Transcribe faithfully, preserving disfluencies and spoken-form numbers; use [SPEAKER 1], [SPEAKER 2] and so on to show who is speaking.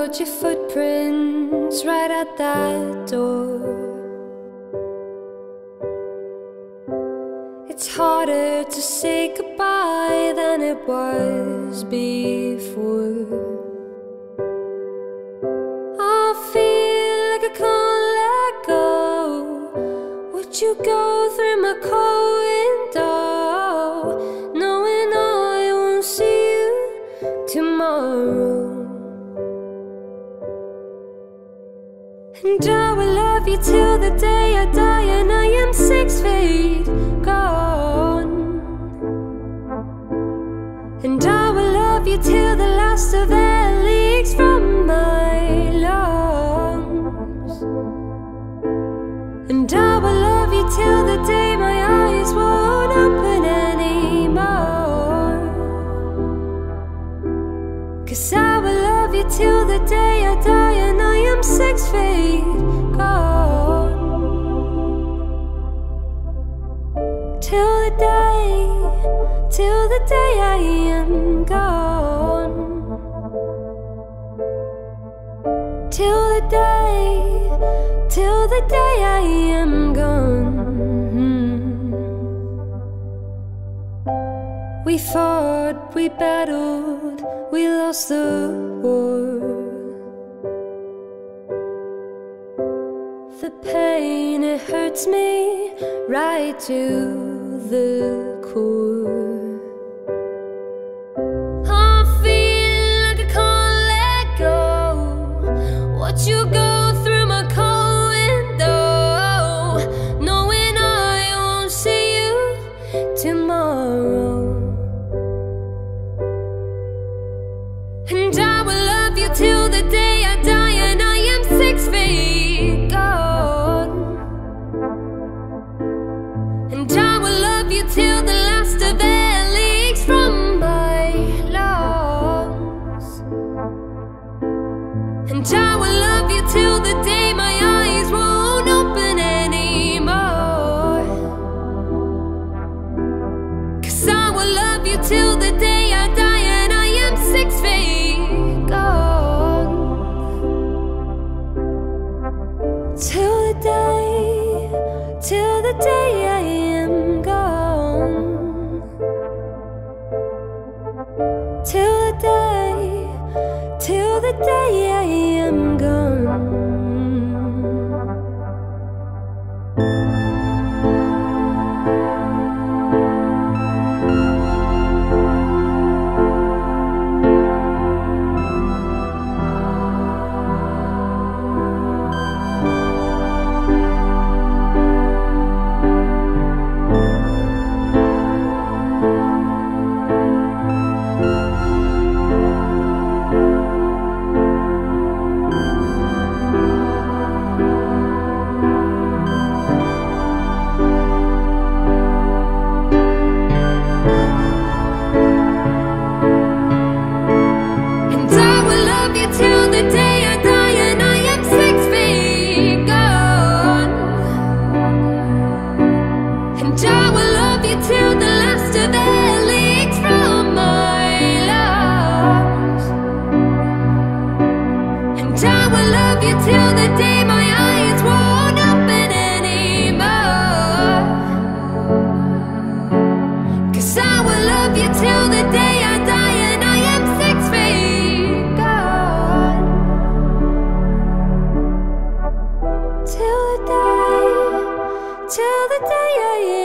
[SPEAKER 1] watch your footprints right out that door. It's harder to say goodbye than it was before. I feel like I can't let go. Would you go through my cold window, knowing I won't see you tomorrow? And I will love you till the day I die, and I am six feet gone. And I will love you till the last of air leaks from my lungs. And I will love you till the day my eyes won't open anymore. 'Cause I will love you till the day I die, and I am six feet gone. Till the day, till the day I am gone. Till the day, till the day I am gone. We fought, we battled, we lost the war. The pain, it hurts me right to the core. I feel like I can't let go. Watch you go through my cold window, knowing I won't see you tomorrow. And I will love you till the day I die, and I am six feet gone. And I will love you till the last of air leaks from my lungs. And I will love you till the day my eyes won't open anymore. 'Cause I will love you till the day I die, and I am six feet gone. Till the day, till the day I am gone. Till the day, till the day I am gone. Till the day my eyes won't open anymore. 'Cause I will love you till the day I die, and I am six feet gone. Till the day, till the day I am